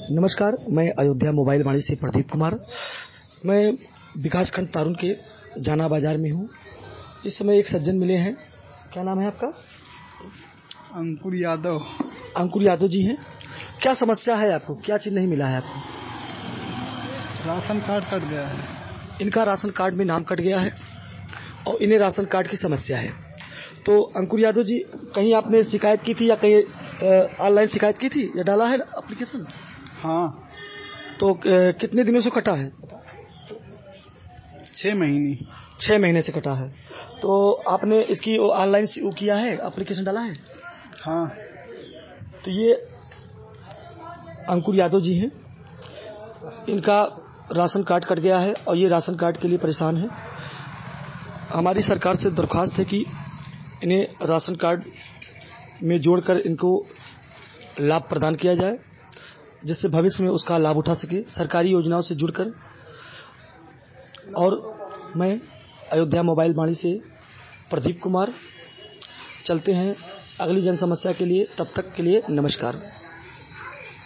नमस्कार, मैं अयोध्या मोबाइल वाणी से प्रदीप कुमार। मैं विकासखंड तारुन के जाना बाजार में हूँ। इस समय एक सज्जन मिले हैं। क्या नाम है आपका? अंकुर यादव। अंकुर यादव जी हैं। क्या समस्या है आपको? क्या चीज़ नहीं मिला है आपको? राशन कार्ड कट गया है। इनका राशन कार्ड में नाम कट गया है और इन्हें राशन कार्ड की समस्या है। तो अंकुर यादव जी, कहीं आपने शिकायत की थी या कहीं ऑनलाइन शिकायत की थी या डाला है एप्लीकेशन? हाँ, तो कितने दिनों से कटा है? 6 महीने। 6 महीने से कटा है। तो आपने इसकी ऑनलाइन किया है, एप्लीकेशन डाला है? हाँ। तो ये अंकुर यादव जी हैं। इनका राशन कार्ड कट गया है और ये राशन कार्ड के लिए परेशान है। हमारी सरकार से दरख्वास्त है कि इन्हें राशन कार्ड में जोड़कर इनको लाभ प्रदान किया जाए, जिससे भविष्य में उसका लाभ उठा सके सरकारी योजनाओं से जुड़कर। और मैं अयोध्या मोबाइल वाणी से प्रदीप कुमार। चलते हैं अगली जन समस्या के लिए। तब तक के लिए नमस्कार।